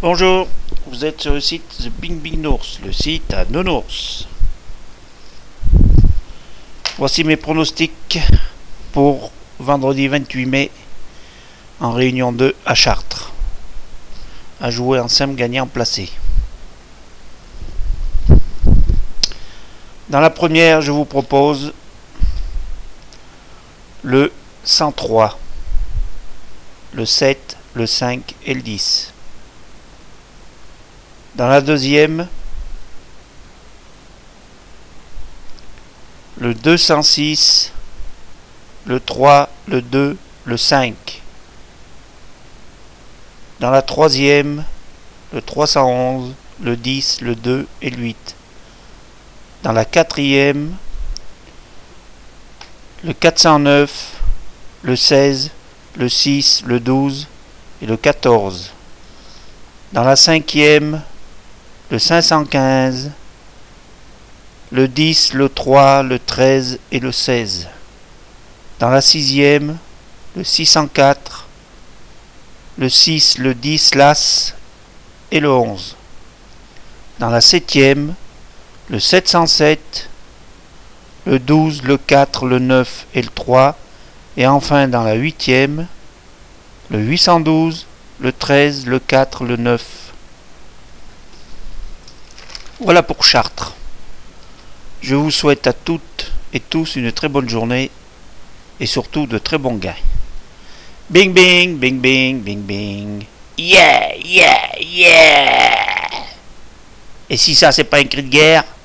Bonjour, vous êtes sur le site The Bing Bing Nours, le site à Nounours. Voici mes pronostics pour vendredi 28 mai en réunion 2 à Chartres. À jouer en simple gagnant placé. Dans la première, je vous propose le 103, le 7, le 5 et le 10. Dans la deuxième, le 206, le 3, le 2, le 5. Dans la troisième, le 311, le 10, le 2 et le 8. Dans la quatrième, le 409, le 16, le 6, le 12 et le 14. Dans la cinquième, le 515, le 10, le 3, le 13 et le 16. Dans la sixième, le 604, le 6, le 10, l'As et le 11. Dans la septième, le 707, le 12, le 4, le 9 et le 3. Et enfin dans la huitième, le 812, le 13, le 4, le 9. Voilà pour Chartres. Je vous souhaite à toutes et tous une très bonne journée et surtout de très bons gains. Bing bing, bing bing, bing bing. Yeah, yeah, yeah. Et si ça c'est pas un cri de guerre?